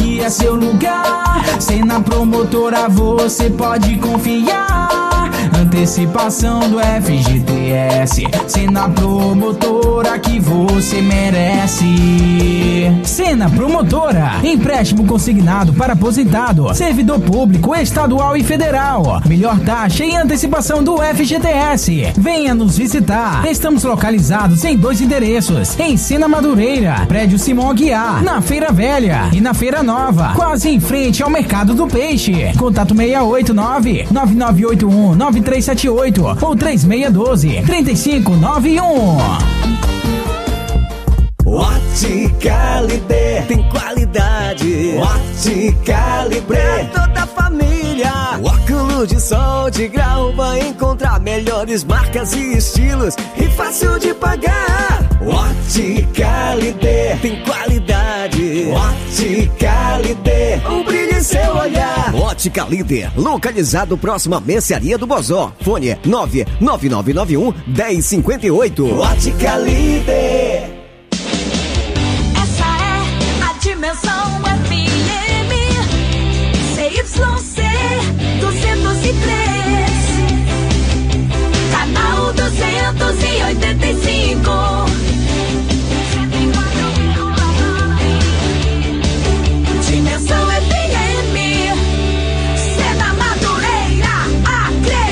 aqui é seu lugar. Cena Promotora, você pode confiar. Antecipação do FGTS. Cena Promotora que você merece. Cena Promotora, empréstimo consignado para aposentado, servidor público estadual e federal. Melhor taxa e antecipação do FGTS. Venha nos visitar. Estamos localizados em 2 endereços: em Sena Madureira, prédio Simão Aguiar, na Feira Velha, e na Feira Nova, quase em frente ao Mercado do Peixe. Contato 689-9981-9378 ou 3612-3591. Ótica Libre tem qualidade. Ótica Libre é toda a família. Óculos de sol de grau, vai encontrar melhores marcas e estilos e fácil de pagar. Ótica Libre tem qualidade. Ótica Libre, um brilho em seu olhar. Ótica Líder, localizado próximo à Mercearia do Bozó. Fone 99991-1058. Ótica Líder. Dimensão FM CYC 203, canal 285. Dimensão FM, Sena Madureira, Acre.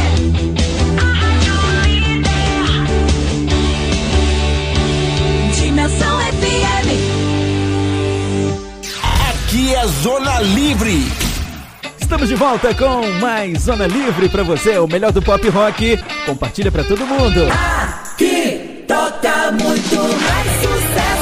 Dimensão FM. Aqui é Zona Livre. Estamos de volta com mais Zona Livre pra você, o melhor do pop rock. Compartilha pra todo mundo. Aqui toca muito mais sucesso.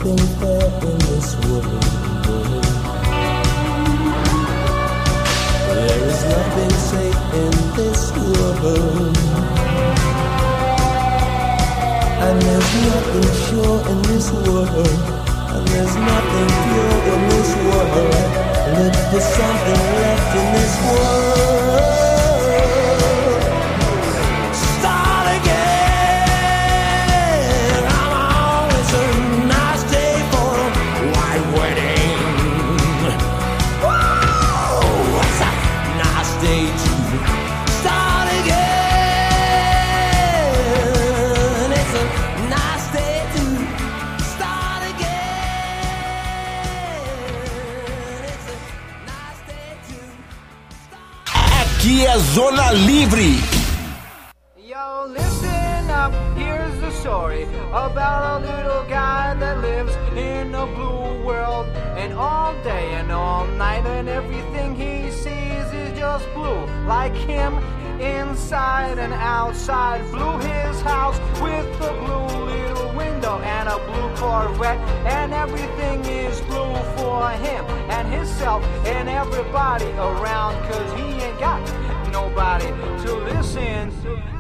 nothing fair in this world. There is nothing safe in this world. And there's nothing sure in this world. And there's nothing pure in this world. Look for something left in this world. Start again. I'm always a nice day for a white wedding. Whoa, it's a nice day to start again. It's a nice day to start again. It's a nice day to start. Aqui é Zona Livre. Yo, listen up, here's the story about a little guy that lives in a blue world. And all day and all night and everything he sees is just blue. Like him, inside and outside. Blue his house with a blue little window and a blue Corvette. And everything is blue for him and himself and everybody around. Cause he ain't got nobody to listen.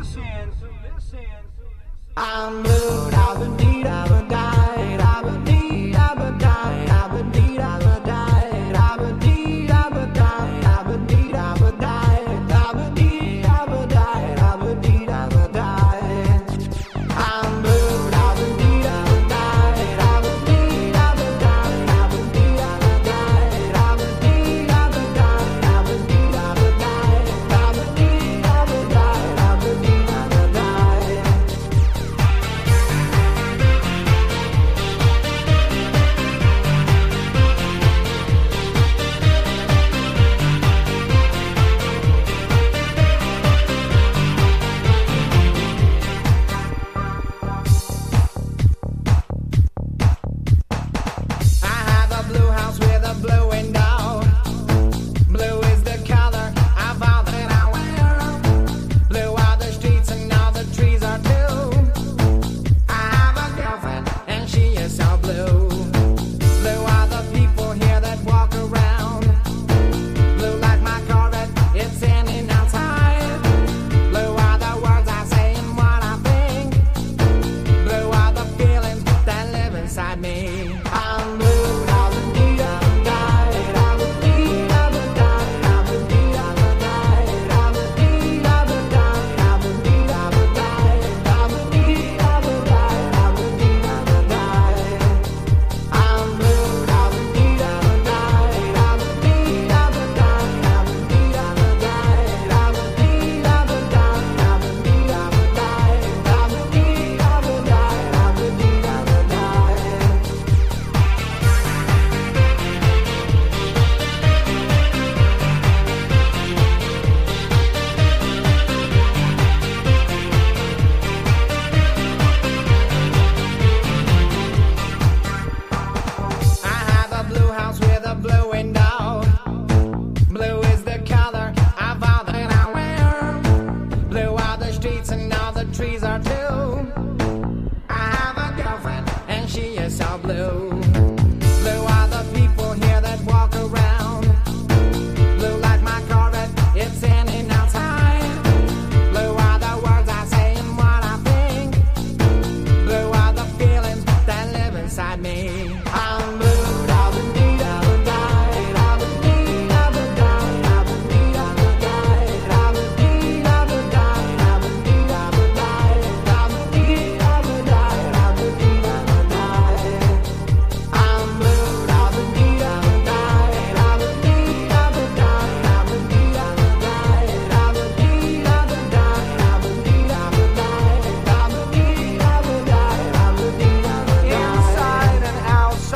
I'm blue, I've been deed, I've been died, I've been deed, I've been died, I've been deed, I've been died, I've been deed, I've been died, I've been deed, I've been died, I've been deed, I've been died, I've been deed, I've been died. I'm blue, I've been deed, I've been died, I've been deed, I've been died, I've been deed, I've been died, I've been deed, I've been died, I've been deed, I've been died, I've been deed, I've been died, I've been deed, I've been died. I have a blue house with a blue window. Blue is the color of all that I wear. Blue are the streets and all the trees are blue. I have a girlfriend and she is so blue. Blue are the people here that walk around. Blue like my Corvette, it's in and outside. Blue are the words I say and what I think. Blue are the feelings that live inside me. I'm blue, I've been deed, I've been died, I've been deed, I've been died, I've been deed, I've been died, I've been deed, I've been died, I've been deed, I've been died, I've been deed, I've been died, I've been deed, I've been died. I'm blue, I've been deed, I've been died, I've been deed, I've been died, I've been deed, I've been died, I've been deed, I've been died, I've been deed, I've been died, I've been deed, I've been died, I've been deed, I've been died. I have a blue house with a blue window. Blue is the color of all that I wear. Blue are the streets and all the trees are blue. I have a girlfriend and she is so blue. Blue are the people here that walk around. Blue like my Corvette, it's in and outside. Blue are the words I say and what I think. Blue are the feelings that live inside me. I'm blue, I've been deed, I've been died, I've been deed, I've been died, I've been deed, I've been died, I've been deed, I've been died, I've been deed, I've been died, I've been deed, I've been died, I've been deed, I've been died. I'm blue, I've been deed, I've been died, I've been deed, I've been died, I've been deed, I've been died, I've been deed, I've been died, I've been deed, I've been died, I've been deed, I've been died, I've been deed, I've been died. Inside and outside.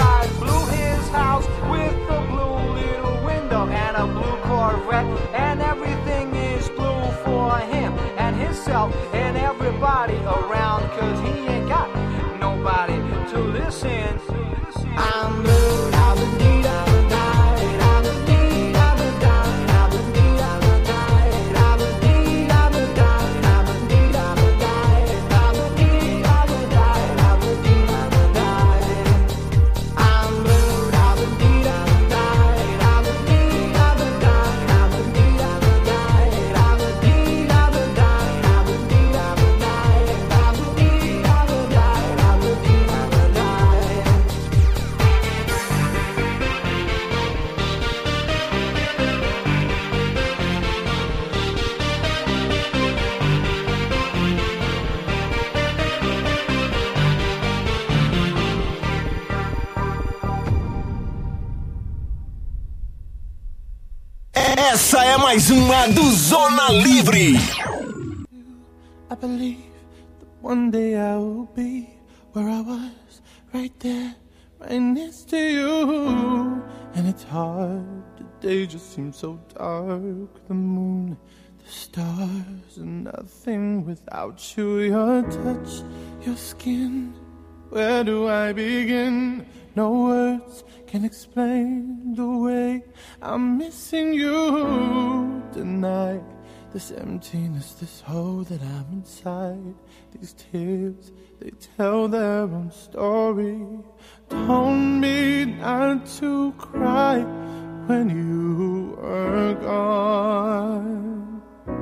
Essa é mais uma do Zona Livre. I believe that one day I will be where I was, right there, right next to you. And it's hard, the day just seems so dark. The moon, the stars, and nothing without you. Your touch, your skin, where do I begin? No words can explain the way I'm missing you tonight. This emptiness, this hole that I'm inside. These tears, they tell their own story. Told me not to cry when you were gone.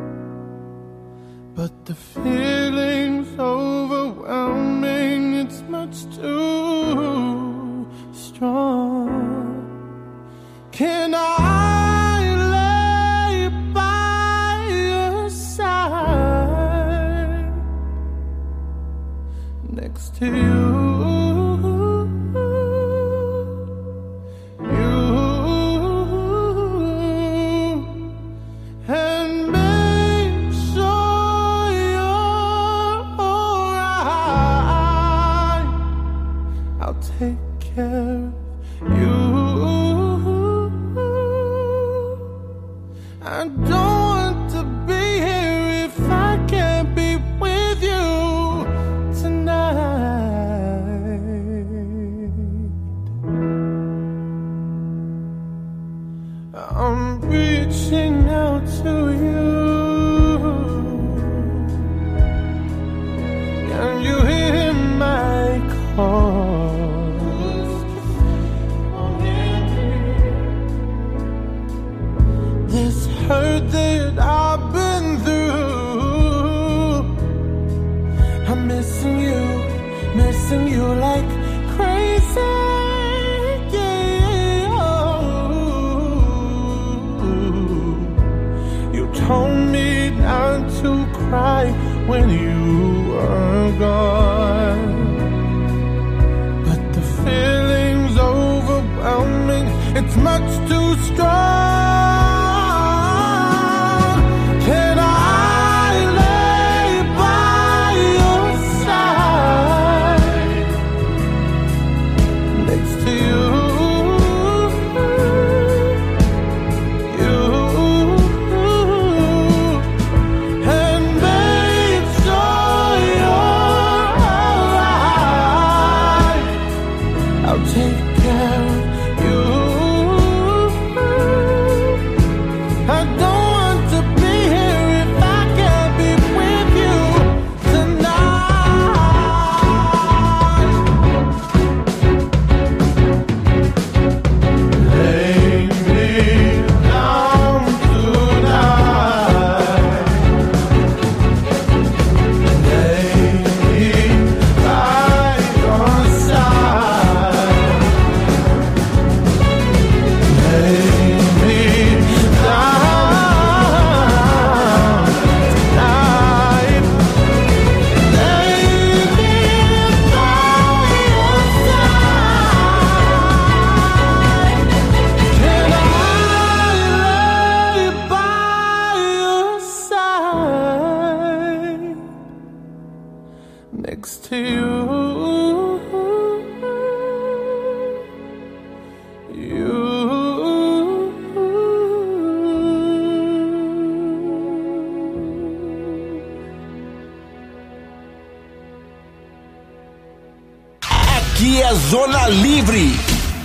But the feeling's overwhelming, it's much too strong. Can I lay by your side next to you? When you were gone, but the feeling's overwhelming, it's much too strong. Can I lay by your side next to you? Aqui é Zona Livre.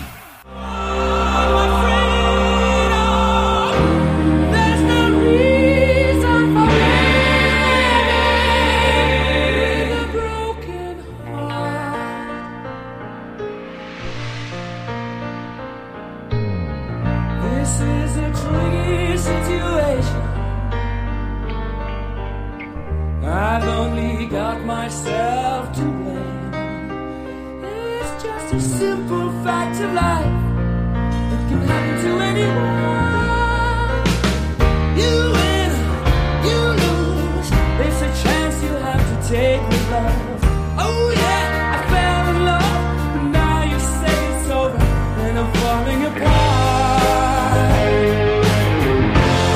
I've only got myself to blame. It's just a simple fact of life. It can happen to anyone. You win, you lose. It's a chance you have to take with love. Oh yeah, I fell in love, but now you say it's over and I'm falling apart.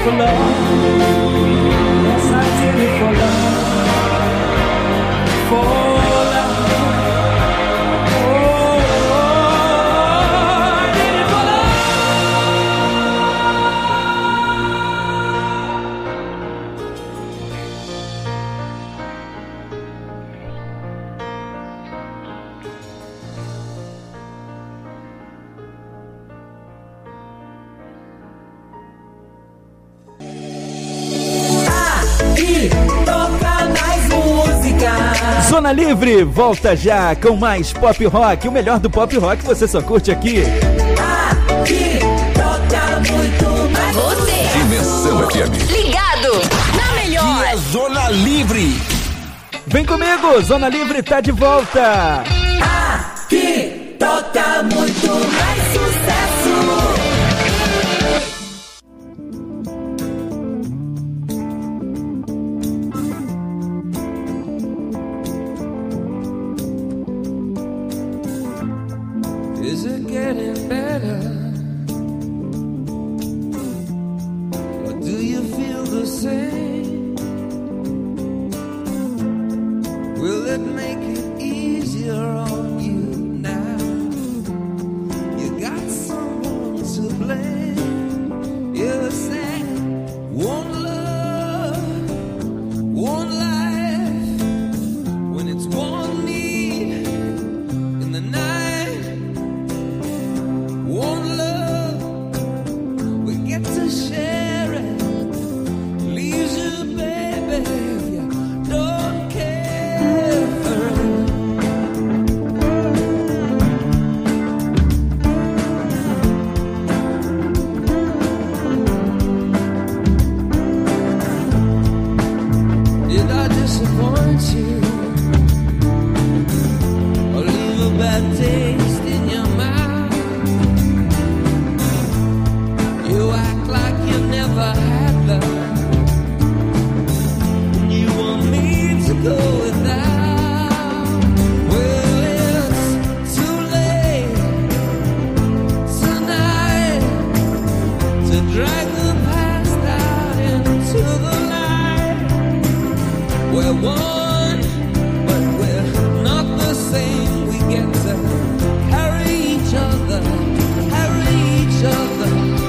for love. Yes, I did it for love. For love. Oh, I did it for love. Aqui toca mais música. Zona Livre volta já com mais pop rock. O melhor do pop rock você só curte aqui. Aqui toca muito mais você. Dimensão FM. Ligado na melhor. E a Zona Livre. Vem comigo, Zona Livre tá de volta. Aqui toca muito mais sucesso. Is it getting better? Or do you feel the same? Will it make it easier on you now? You got someone to blame. You're sad. One love, one life. When it's one need in the night. One love, we get to share it. Leaves you, baby, if you don't care. Did I disappoint you? Or leave a bad taste in your mouth? You act like you never had love. You want me to go without. Well, it's too late tonight to drag the past out into the night. We're one, but we're not the same. We get to carry each other, carry each other.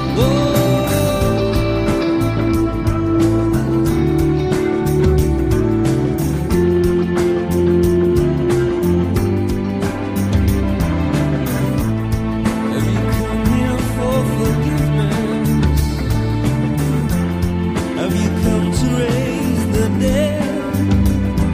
Have you come here for forgiveness? Have you come to raise the dead?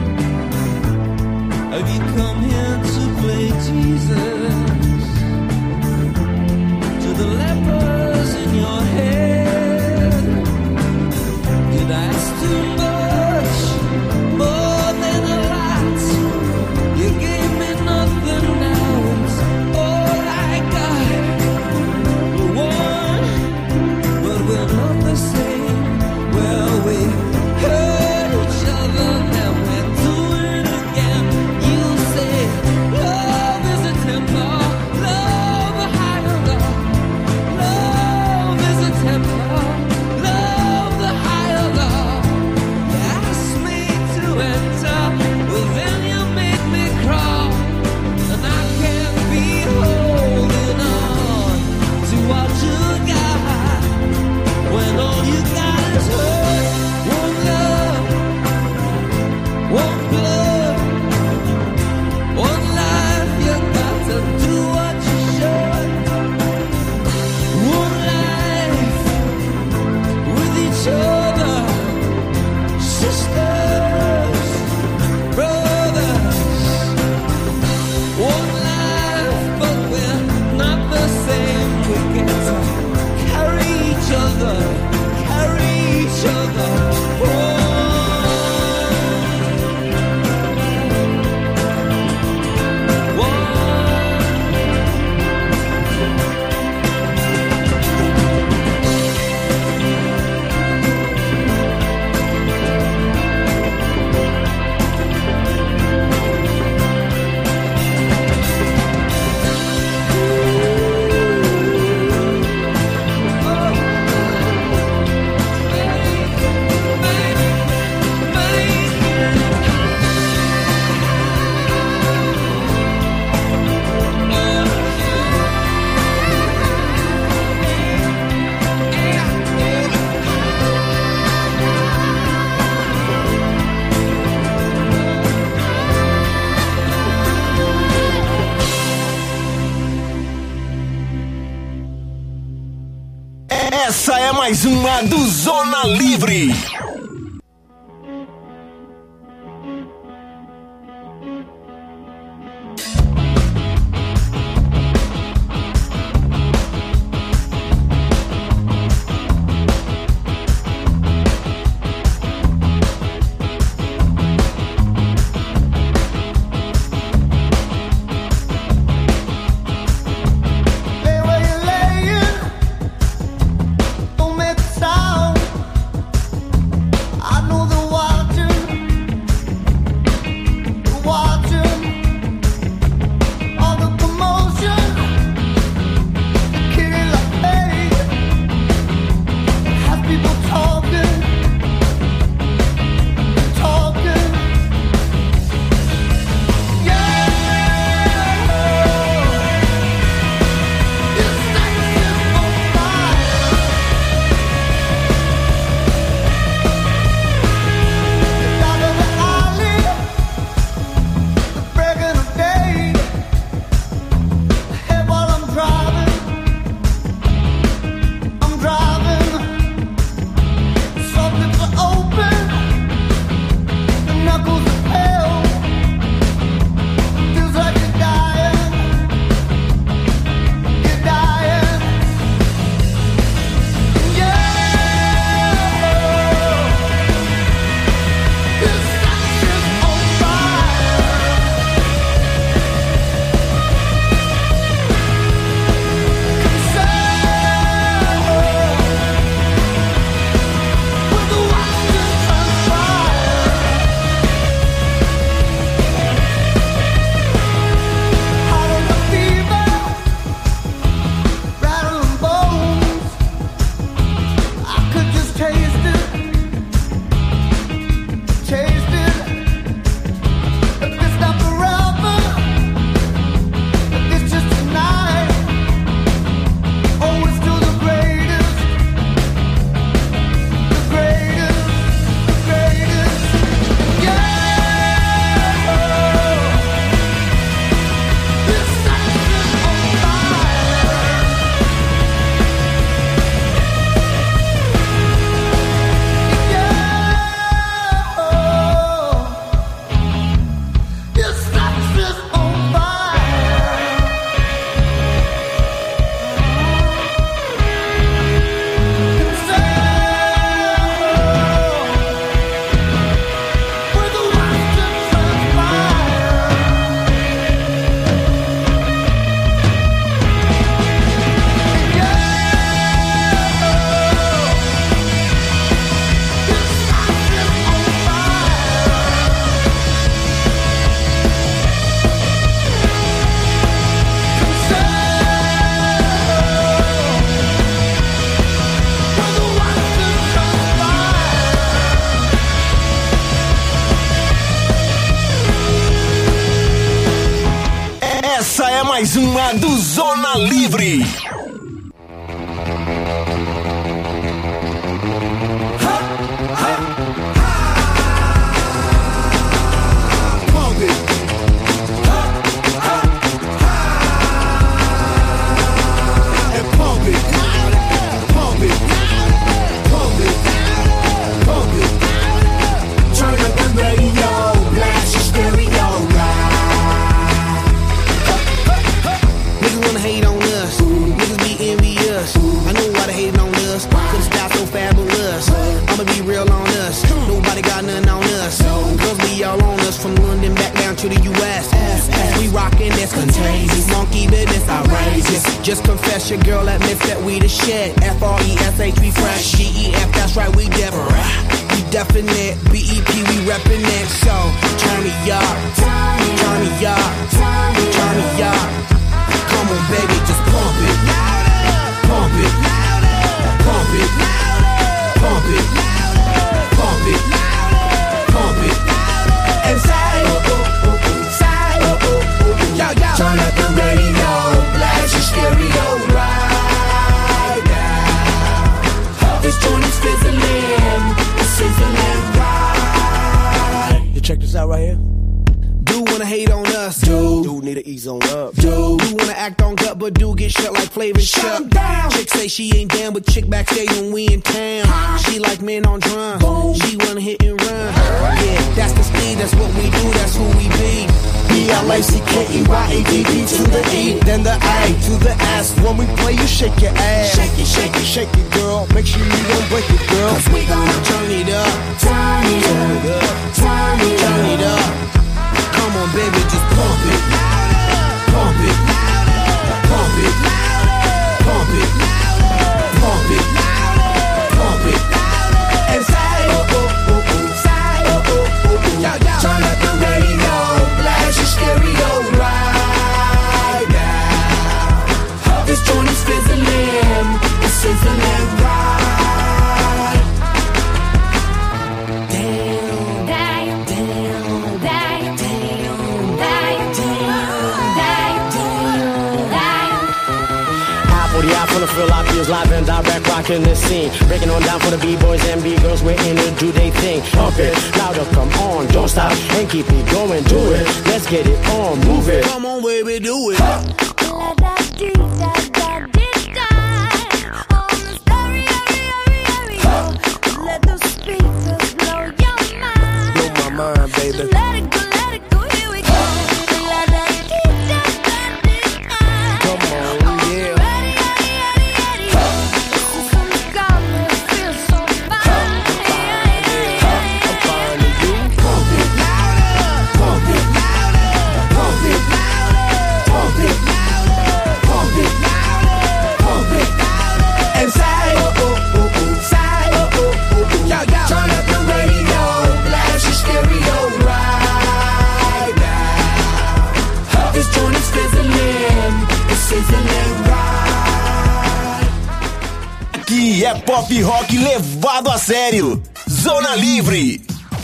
mais uma do Zona Livre. Essa é mais uma do Zona Livre. Just confess your girl admits that we the shit. F-R-E-S-H, we fresh. G-E-F, that's right, we different. We definite. B-E-P, we reppin' it. So, turn me up. Turn me up. Turn me up. Come on, baby, just pump it. Pump it. Pump it. Pump it. Pump it. Pump it. And say, turn up the radio. Blast your stereo right now. This joint is fizzling. It's sizzling right. You check this out right here. Doing wanna hate on us? Dude need to ease on up. Dude wanna act on gut, but do get shut like Flavor Shut down. Chick say she ain't down, but chick backstage when we in town. She like men on drum. She wanna hit and run. Yeah, that's the speed, that's what we do, that's who we be. B-L-A-C-K-E-Y-A-D-D to the E, then the A to the S. When we play, you shake your ass. Shake it, shake it, shake it, girl. Make sure you don't break it, girl. 'Cause we gonna turn it up. Turn it up. Turn it up. Turn it up. Come on, baby, just pump it. Pump it. Pump it. Pump it. Pump it. Pump it. And say, oh, oh, oh, oh. Say, oh, oh, oh, oh. Turn up the radio. Blast your stereo right now. This joint is fizzling. It's sizzling right. Damn. Damn. Damn. Damn. Damn. Damn. Damn. Apple the eye from the Philadelphia's live and direct, rocking the scene. Breaking on down for the B-boys and B-girls, we're in to do they thing. Pump it, louder, come on, don't stop, and keep it going, do it. Let's get it on, move it. Come on, baby, do it. Let the speakers blow your mind. Blow my mind, baby. Let it go, here we go. Let that Come on, yeah. This is some got me feel so fine. I'm fine to you. Pump it. Pump it. Pump it. Pump it. Pump it. Pump it. And say, oh, oh, oh, oh. Say, oh, oh, oh, oh. Yo, yo. Turn up the radio. Blast your stereo right now. This joint is fizzling. It's sizzling right. Aqui é pop rock levado a sério. Zona Livre.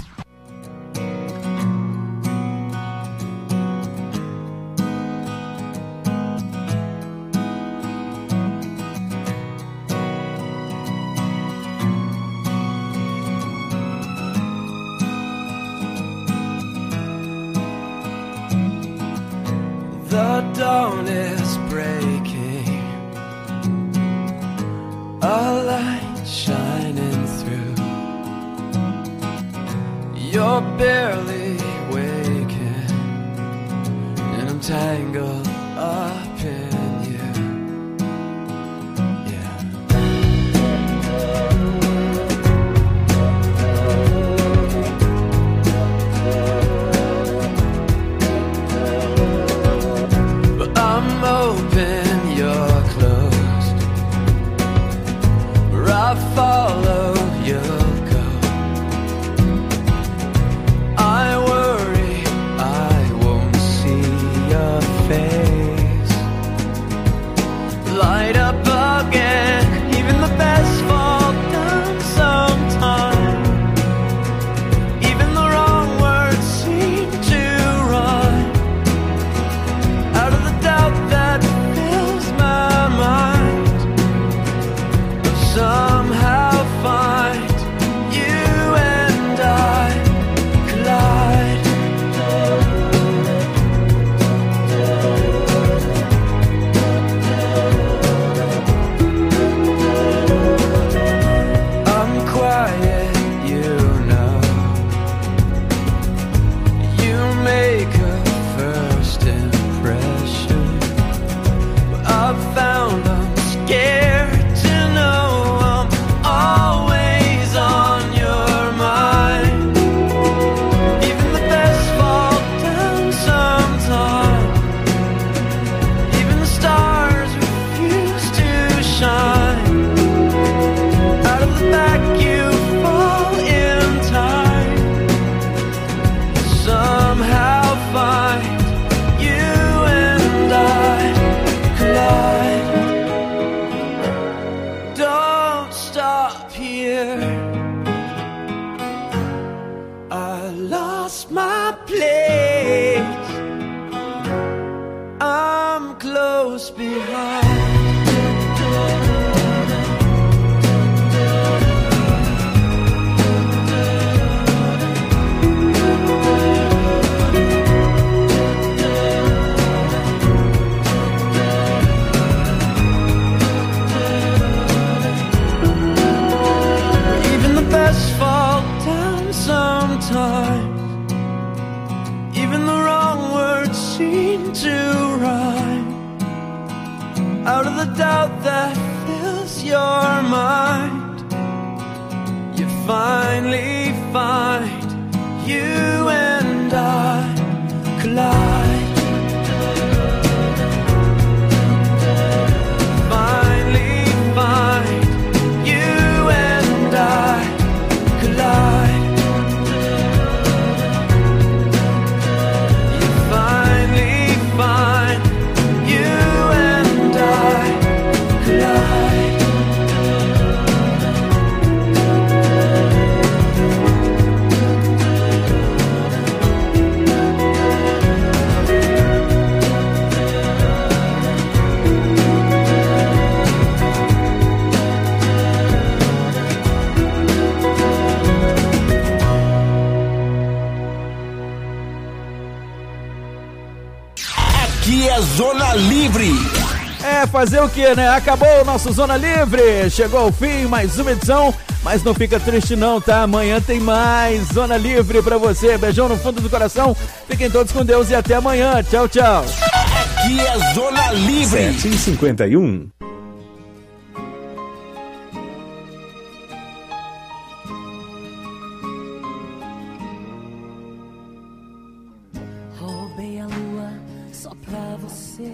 The dawn is breaking, a light shining through. You're barely waking, and I'm tangled up in you. But I'm open, you're closed. Where I follow, you'll go. I worry I won't see your face. Light up again, even the best fall down sometime. Even the wrong words seem to rhyme. Out of the doubt that fills my mind, but somehow find you and I collide. I'm quiet, you know. You make a first impression, but I've found I'm scared to know I'm always on your mind. Even the best fall down sometime. Even the stars refuse to shine. Out of the back you fall in time. Somehow find you and I collide. Don't stop here. I lost my place. I'm close behind. mind. You finally find you and I collide. Finally find you and I collide. You finally find you and I collide. Aqui é Zona Livre. É, fazer o que, né? Acabou o nosso Zona Livre. Chegou ao fim, mais uma edição. Mas não fica triste não, tá? Amanhã tem mais Zona Livre pra você. Beijão no fundo do coração. Fiquem todos com Deus e até amanhã. Tchau, tchau. Aqui é Zona Livre. 7h51. Roubei a lua só pra você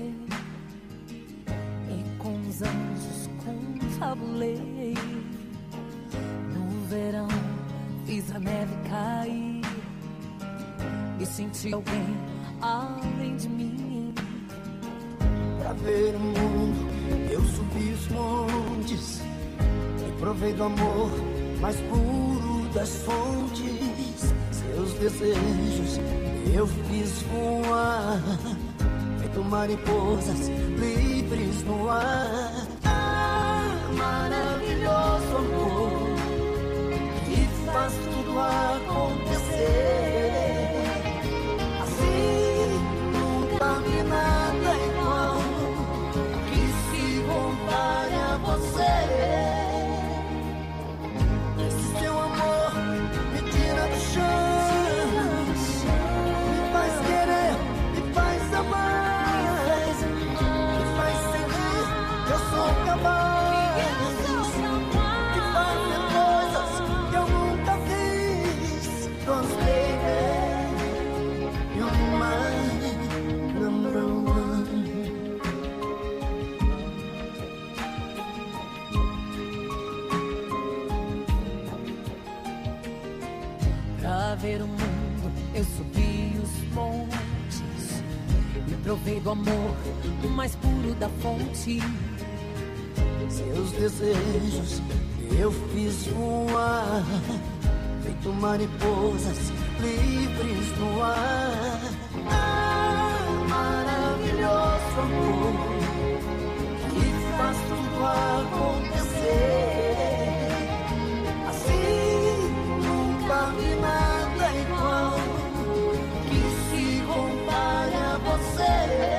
e com os anjos confabulei. No verão fiz a neve cair e senti alguém além de mim. Pra ver o mundo eu subi os montes e provei do amor mais puro das fontes. Seus desejos eu fiz voar, feito mariposas livres no ar. Ah, maravilhoso amor, que faz tudo acontecer. Assim nunca vi nada igual que se compare a você. Esse seu amor me tira do chão, ver o mundo, eu subi os montes e provei do amor, o mais puro da fonte. Seus desejos eu fiz voar, feito mariposas livres no ar. Ah, maravilhoso amor, que faz tudo acontecer. Assim nunca vi nada igual que se compare a você.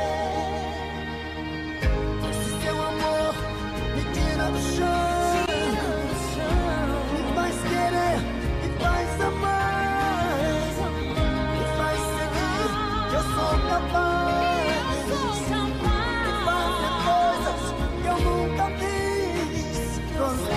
Esse seu amor me tira do chão, me faz querer, me faz amar, me faz seguir, que eu sou capaz, me faz ver coisas que eu nunca fiz.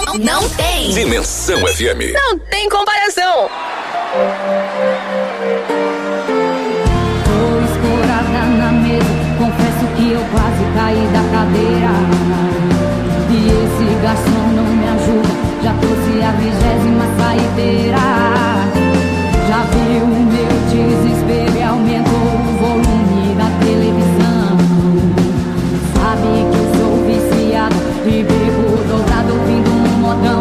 Não tem. Dimensão FM. Não tem comparação. Tô escorada na mesa, confesso que eu quase caí da cadeira. E esse garçom não me ajuda, já trouxe a 20ª saideira. Já viu o meu desespero e aumentou o volume da televisão. Sabe que eu sou viciado e bebo dobrado ouvindo um modão.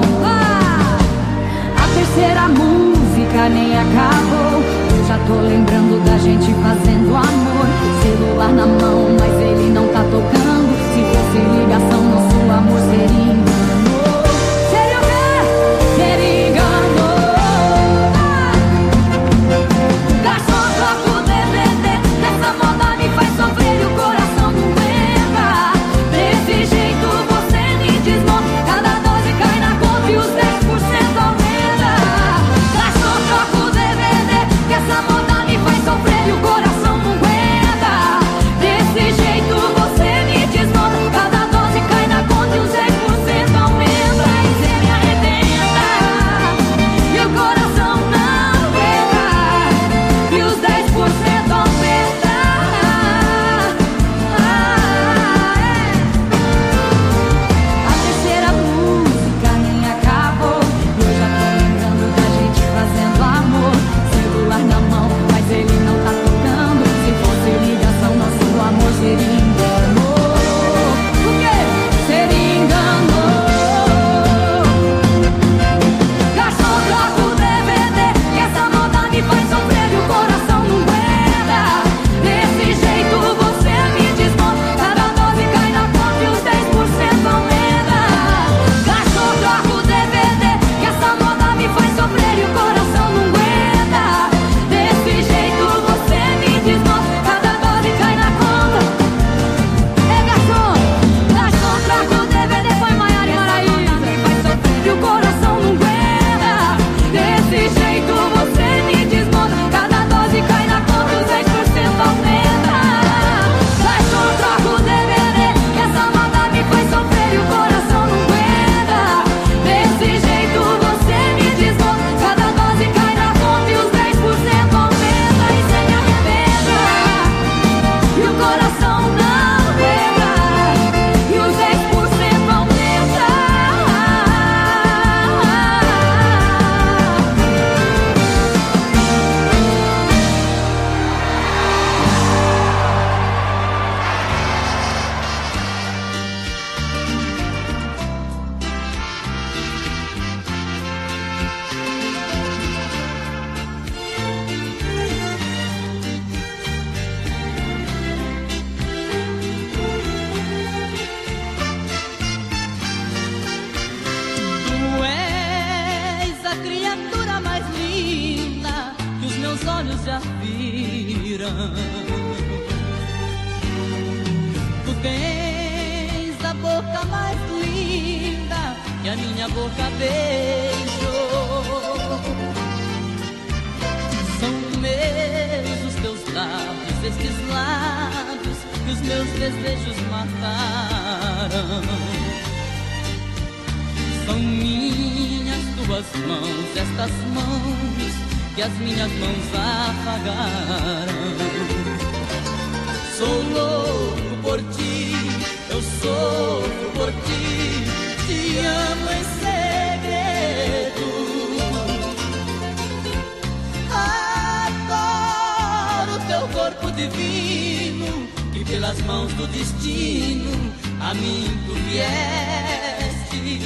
A terceira música nem acabou, eu já tô lembrando da gente fazendo amor. Celular na mão, mas ele não tá tocando. Se fosse ligação, nosso amor seria engano. Seria o quê? Seria engano. Garçom, troca o DVD, essa moda me faz sofrer e o coração não aguenta. Desse jeito você me desmonta, cada 12 cai na conta e os 10% aumenta. Garçom, troca o DVD, que essa moda me faz sofrer e o coração não aguenta. Desse jeito você me desmonta, cada 12 cai na conta e os 10% aumenta. E você me arrebenta e o coração não aguenta, e os 10% aumenta. A terceira música nem acabou, eu já tô lembrando da gente fazendo amor. Celular na mão, mas ele não tá tocando. Se fosse ligação, nosso amor seria engano. O quê? Seria engano. Garçom, troca o DVD, que essa moda me faz sofrer e o coração não aguenta. Desse jeito você me desmonta, cada 12 cai na conta e os 10% aumenta. Garçom, troca o DVD, que essa moda me faz sofrer e o coração não aguenta. Desse jeito você me desmonta, cada 12 cai na conta. Garçom, troca o DVD, foi Maiara e Maraísa. Me faz sofrer e o coração não aguenta. Desse jeito você me desmonta, cada 12 cai na conta e os 10% aumenta. Garçom, troca o DVD, que essa moda me faz sofrer e o coração não aguenta. Desse jeito você me desmonta, cada 12 cai na conta e os 10% aumenta. E cê me arrebenta e o coração não aguenta, e os 10% aumenta. Tu és a criatura mais linda que os meus olhos já viram. Tu tens a boca mais linda que a minha boca beijou. São meus os teus lábios, estes lábios que os meus desejos mataram. São minhas tuas mãos, estas mãos que as minhas mãos apagaram. Sou louco por ti, eu sofro por ti, te amo em segredo. Adoro teu corpo divino, que pelas mãos do destino a mim tu viestes.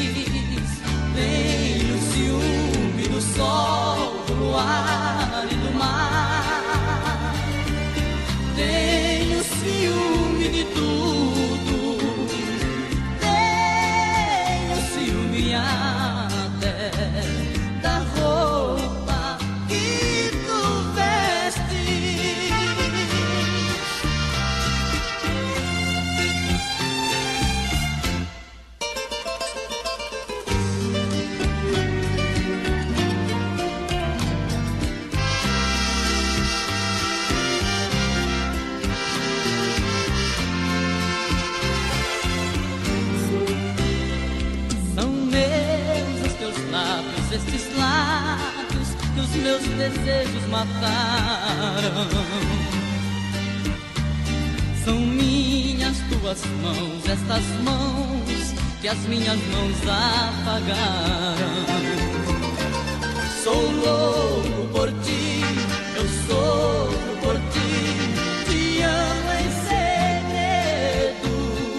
Tenho ciúme do sol, do luar e do mar. Tenho ciúme de tudo. Tenho ciúme até da roupa que tu vestes. nestes lábios que os meus desejos mataram. São minhas tuas mãos, estas mãos que as minhas mãos apagaram. Sou louco por ti, eu sofro por ti, te amo em segredo.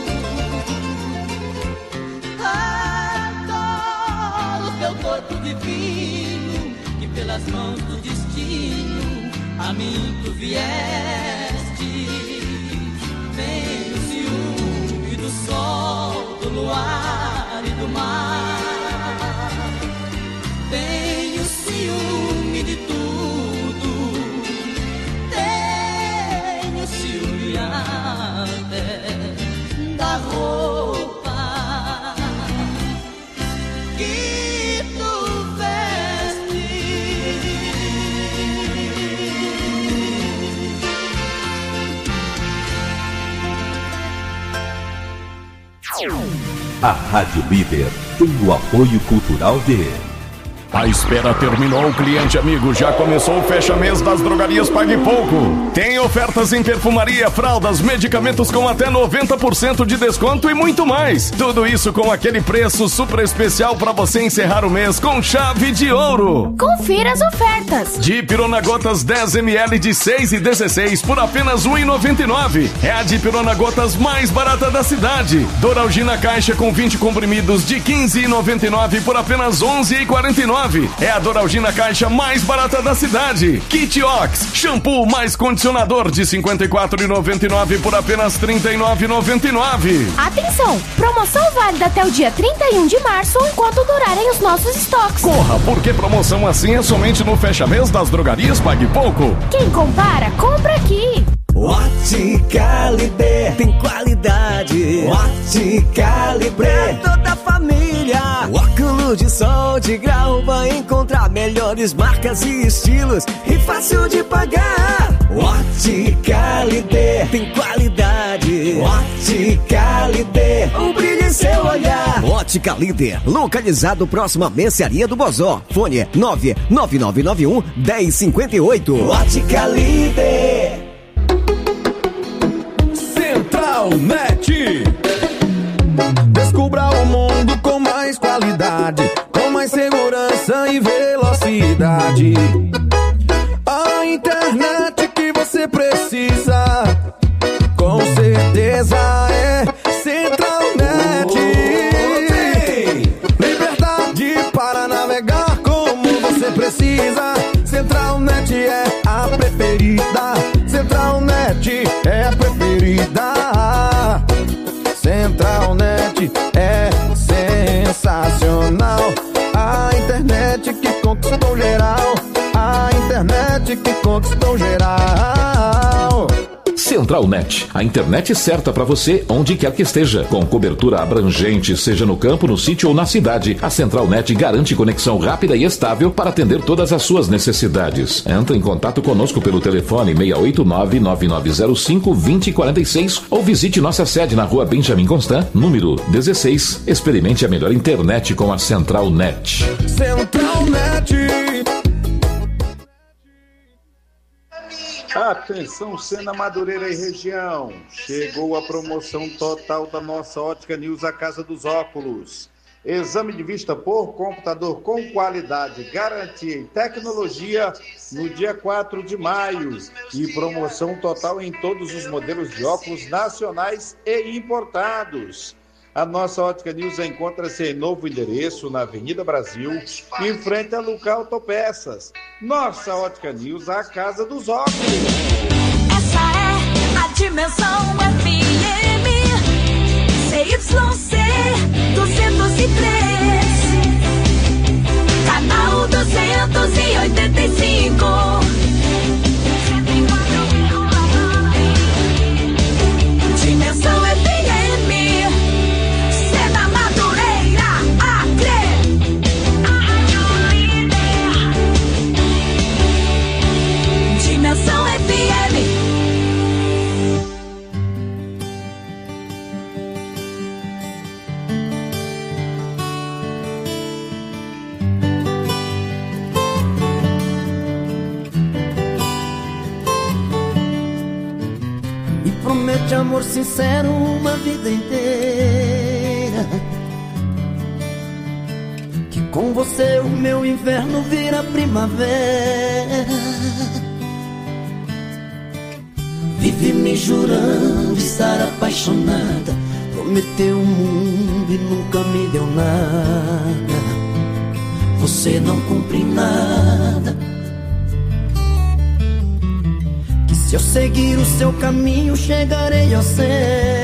Adoro teu corpo divino, que pelas mãos do destino a mim tu vieste. Vem o ciúme do sol, do luar e do mar. Vem o ciúme de tudo, tenho ciúme até da roupa que tu veste. A Rádio Líder tem o apoio cultural de... A espera terminou, cliente amigo, já começou o fecha-mês das drogarias Pague Pouco. Tem ofertas em perfumaria, fraldas, medicamentos com até 90% de desconto e muito mais. Tudo isso com aquele preço super especial para você encerrar o mês com chave de ouro. Confira as ofertas. Dipirona Gotas 10ml de 6 e 16 por apenas R$ 1,99. É a Dipirona Gotas mais barata da cidade. Doralgina Caixa com 20 comprimidos de R$ 15,99 por apenas R$ 11,49. É a Doralgina Caixa mais barata da cidade. Kit Ox, shampoo mais condicionador de R$ 54,99 por apenas R$ 39,99. Atenção, promoção válida até o dia 31 de março, enquanto durarem os nossos estoques. Corra, porque promoção assim é somente no fecha-mês das drogarias Pague Pouco. Quem compara, compra aqui. Ótica Libre tem qualidade. Ótica Libre é toda a família. Óculos de sol de grau vai encontrar melhores marcas e estilos e fácil de pagar. Ótica Libre tem qualidade. Ótica Libre, um brilho em seu olhar. Ótica Líder, localizado próximo à Mercearia do Bozó. Fone 99991-1058. Ótica Líder. Central.net. Descubra o mundo com mais qualidade, com mais segurança e velocidade. A internet que você precisa, com certeza é Central.net. Liberdade para navegar como você precisa. Central.net é a preferida. Central.net é a preferida. Central.net é sensacional. A internet que conquistou geral. A internet que conquistou geral. Central.net, a internet certa para você onde quer que esteja, com cobertura abrangente, seja no campo, no sítio ou na cidade. A Central.net garante conexão rápida e estável para atender todas as suas necessidades. Entre em contato conosco pelo telefone 689-9905-2046 ou visite nossa sede na rua Benjamin Constant, número 16. Experimente a melhor internet com a Central.net. Central.net. Atenção, Sena, Madureira e região. Chegou a promoção total da nossa Ótica News, a Casa dos Óculos. Exame de vista por computador com qualidade, garantia e tecnologia no dia 4 de maio. E promoção total em todos os modelos de óculos nacionais e importados. A nossa Ótica News encontra-se em novo endereço na Avenida Brasil, em frente a Luca Autopeças. Nossa Ótica News, a Casa dos Óculos. Essa é a Dimensão FM CYC 203, canal 285. Dimensão FM, Sena, Madureira, Acre. Dimensão FM. amor sincero uma vida inteira, que com você o meu inverno vira primavera. Vive me jurando estar apaixonada, prometeu o mundo e nunca me deu nada. Você não cumpre nada. Que se eu seguir o seu caminho chegarei ao céu.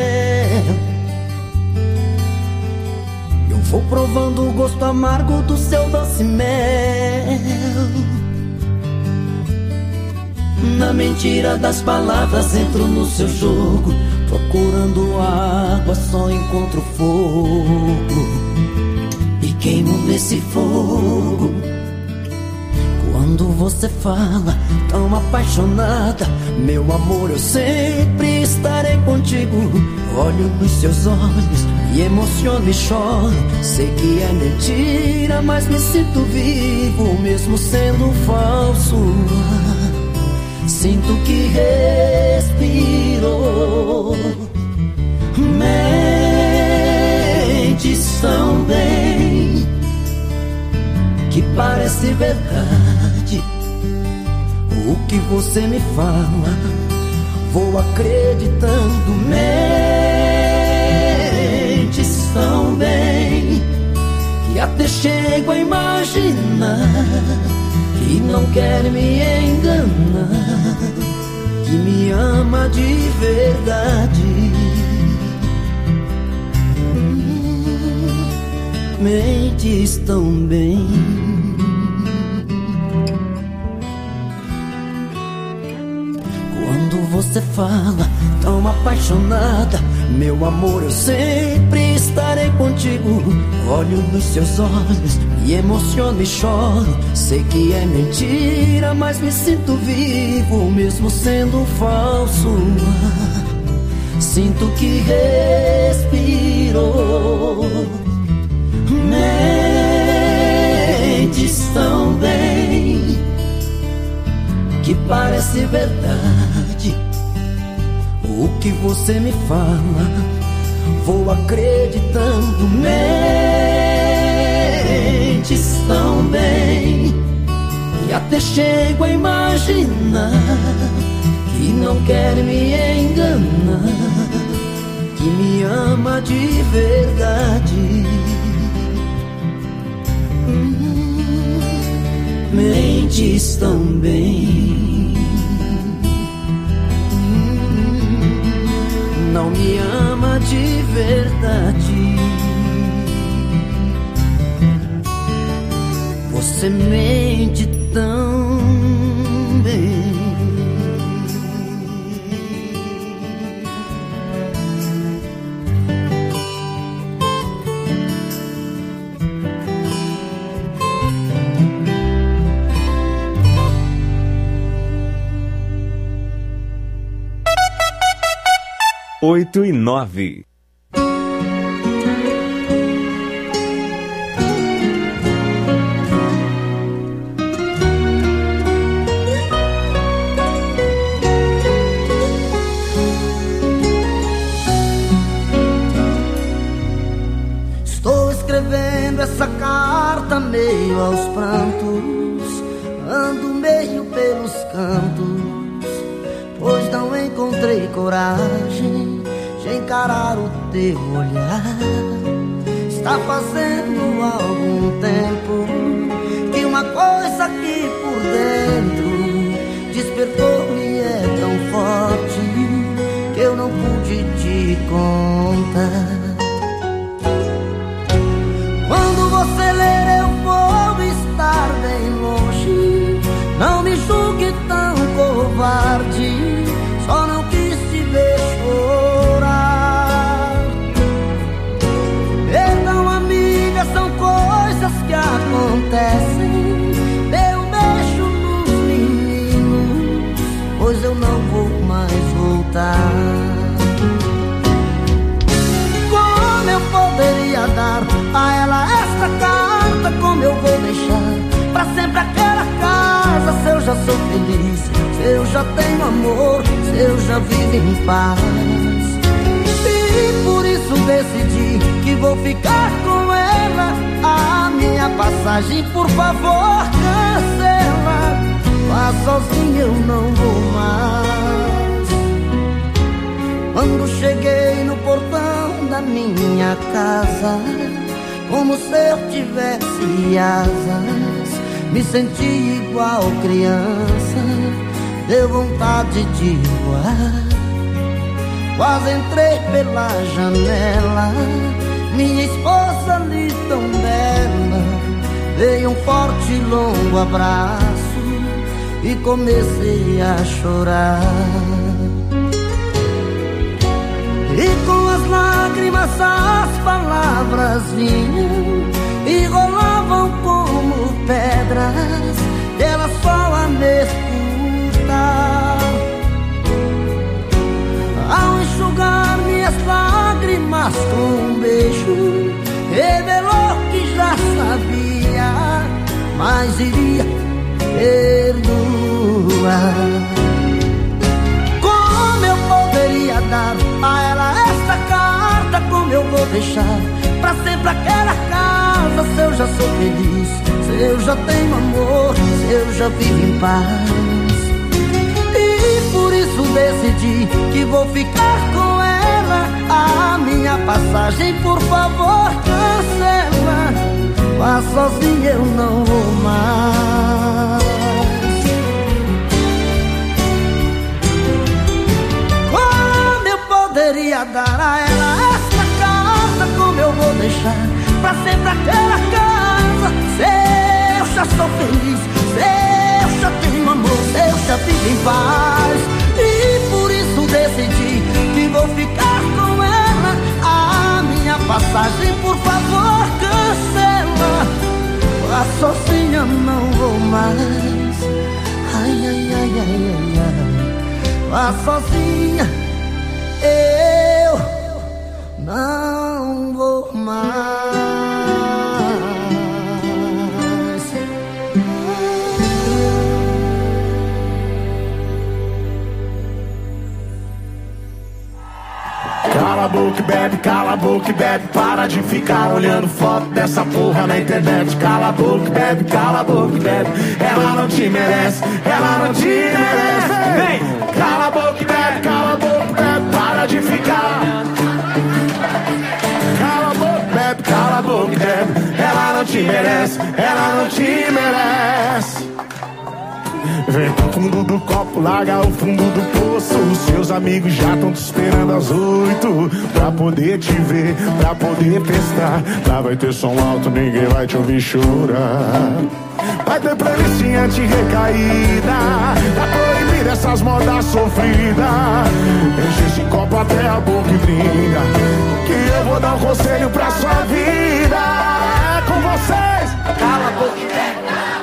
Eu vou provando o gosto amargo do seu doce mel. Na mentira das palavras entro no seu jogo, procurando água só encontro fogo, e queimo nesse fogo. Quando você fala tão apaixonada, meu amor, eu sempre estarei contigo. Olho nos seus olhos, me emociono e choro. Sei que é mentira, mas me sinto vivo, mesmo sendo falso. Sinto que respiro. Mentes tão bem que parece verdade. O que você me fala, vou acreditando. Mentes tão bem que até chego a imaginar que não quer me enganar, que me ama de verdade. Mentes tão bem. Quando você fala tão apaixonada, meu amor, eu sempre estarei contigo. Olho nos seus olhos, me emociono e choro. Sei que é mentira, mas me sinto vivo, mesmo sendo falso. Sinto que respiro. Mentes tão bem que parece verdade. O que você me fala, vou acreditando. Mentes tão bem e até chego a imaginar que não quer me enganar, que me ama de verdade. Mentes tão bem, não me ama de verdade. Você mente tão bem. Oito e 9. Estou escrevendo essa carta meio aos prantos, ando meio pelos cantos, pois não encontrei coragem de encarar o teu olhar. Está fazendo algum tempo que uma coisa aqui por dentro despertou-me e é tão forte que eu não pude te contar. Quando você ler eu vou estar bem longe, não me julgue tão covarde, só não quis te ver chorar. Perdão, amiga, são coisas que acontecem. Dê um beijo nos meninos, pois eu não vou mais voltar. Como eu poderia dar a ela esta carta? Como eu vou deixar pra sempre aquela casa? Se eu já sou feliz, se eu já tenho amor, se eu já vivo em paz. decidi que vou ficar com ela. A minha passagem, por favor, cancela. Vá sozinha, eu não vou mais. Quando cheguei no portão da minha casa, como se eu tivesse asas, me senti igual criança, deu vontade de voar. Quase entrei pela janela, minha esposa ali tão bela, veio um forte e longo abraço e comecei a chorar. E com as lágrimas as palavras vinham e rolavam como pedras, ela só a me escutar. Ao enxugar minhas lágrimas com um beijo, revelou que já sabia, mas iria perdoar. Como eu poderia dar a ela esta carta? Como eu vou deixar pra sempre aquela casa? Se eu já sou feliz, se eu já tenho amor, se eu já vivo em paz. E por isso decidi que vou ficar com ela. A minha passagem, por favor, cancela. Vá sozinha, eu não vou mais. Como eu poderia dar a ela esta carta? Como eu vou deixar pra sempre aquela casa? Se eu já sou feliz, se eu já tenho amor, se eu já vivo em paz. E por isso decidi que vou ficar com ela. A minha passagem, por favor, cancela. Vá sozinha, não vou mais. Ai, ai, ai, ai, ai, ai. Vá sozinha, eu não vou mais. Cala a boca e bebe, cala a boca e bebe. Para de ficar olhando foto dessa porra na internet. Cala a boca e bebe, cala a boca e bebe. Ela não te merece, ela não te merece. Vem! Cala a boca e bebe, cala a boca e bebe. Para de ficar. Cala a boca e bebe, cala a boca e bebe. Ela não te merece, ela não te merece. Vem pro fundo do copo, larga o fundo do poço. Os seus amigos já estão te esperando às 8 pra poder te ver, pra poder testar. Lá vai ter som alto, ninguém vai te ouvir chorar. Vai ter playlistinha anti-recaída, tá proibida essas modas sofridas. Enche esse copo até a boca e brinda, que eu vou dar um conselho pra sua vida. É com vocês. Cala a boca e bebe.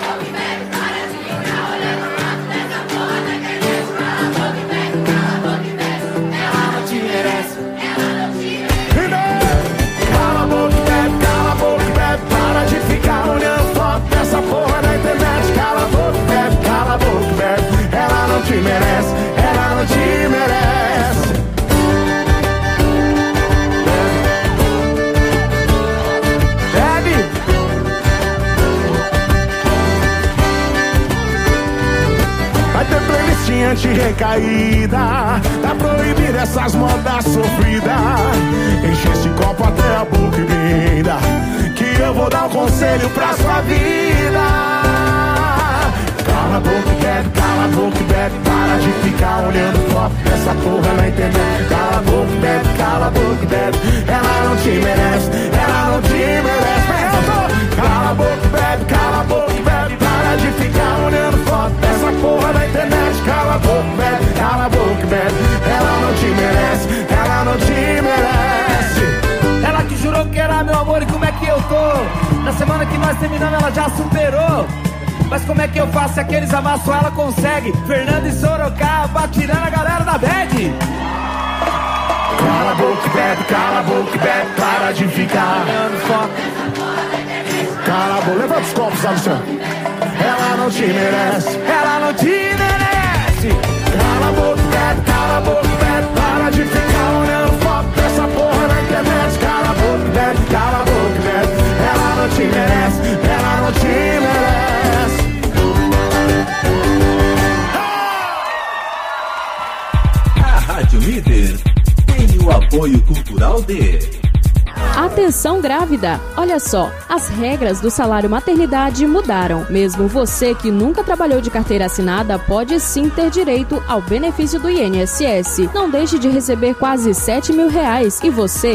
Para de ficar olhando foto dessa porra na internet. Cala a boca, bebe, cala a boca, bebe. Ela não te merece, ela não te merece. Bebe. Vai ter playlistinha anti-recaída, tá proibida essas modas sofridas. Enche esse copo até a boca e brinda, que eu vou dar um conselho pra sua vida. Cala a boca e bebe, cala a boca e bebe. Para de ficar olhando foto dessa porra na internet. Cala a boca e bebe, cala a boca e bebe. Ela não te merece, ela não te merece. Cala a boca e bebe, cala a boca e bebe. Para de ficar olhando foto dessa porra na internet. Cala a boca e bebe, cala a boca e bebe. Ela não te merece, ela não te merece. Ela que jurou que era meu amor, e como é que eu tô? Na semana que nós terminamos ela já superou. Mas como é que eu faço se aqueles amassos ela consegue? Fernando e Sorocaba tirando a galera da bad. Cala a boca e bebe, cala a boca e bebe. Para de ficar olhando foto. Cala a boca, levanta os copos, Alexandre. Ela não te merece, ela não te merece. Cala a boca e bebe, cala a boca e bebe. Para de ficar olhando foto dessa porra na internet. Cultural de... Atenção grávida! Olha só, as regras do salário maternidade mudaram. Mesmo você que nunca trabalhou de carteira assinada pode sim ter direito ao benefício do INSS. Não deixe de receber quase R$7.000 e você